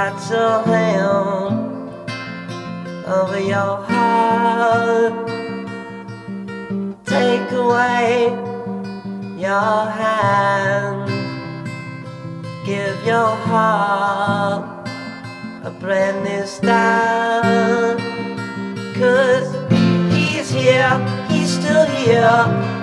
puts a hand over your heart. Take away your hand. Give your heart a brand new start. 'Cause he's here, he's still here.